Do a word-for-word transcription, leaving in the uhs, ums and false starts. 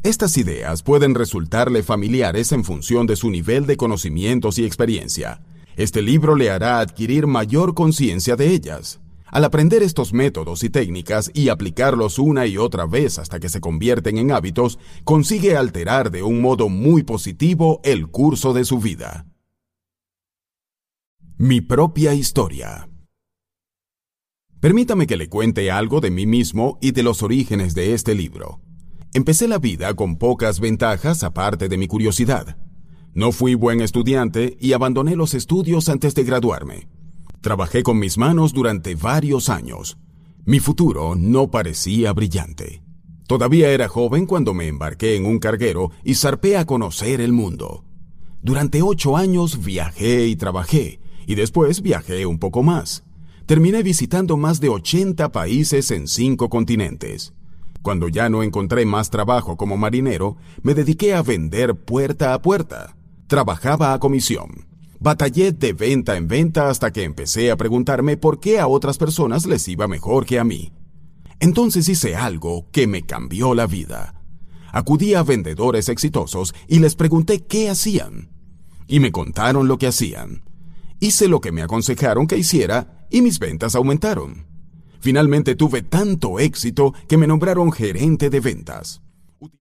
Estas ideas pueden resultarle familiares en función de su nivel de conocimientos y experiencia. Este libro le hará adquirir mayor conciencia de ellas. Al aprender estos métodos y técnicas y aplicarlos una y otra vez hasta que se convierten en hábitos, consigue alterar de un modo muy positivo el curso de su vida. Mi propia historia. Permítame que le cuente algo de mí mismo y de los orígenes de este libro. Empecé la vida con pocas ventajas aparte de mi curiosidad. No fui buen estudiante y abandoné los estudios antes de graduarme. Trabajé con mis manos durante varios años. Mi futuro no parecía brillante. Todavía era joven cuando me embarqué en un carguero y zarpé a conocer el mundo. Durante ocho años viajé y trabajé, y después viajé un poco más. Terminé visitando más de ochenta países en cinco continentes. Cuando ya no encontré más trabajo como marinero, me dediqué a vender puerta a puerta. Trabajaba a comisión. Batallé de venta en venta hasta que empecé a preguntarme por qué a otras personas les iba mejor que a mí. Entonces hice algo que me cambió la vida. Acudí a vendedores exitosos y les pregunté qué hacían. Y me contaron lo que hacían. Hice lo que me aconsejaron que hiciera y mis ventas aumentaron. Finalmente tuve tanto éxito que me nombraron gerente de ventas.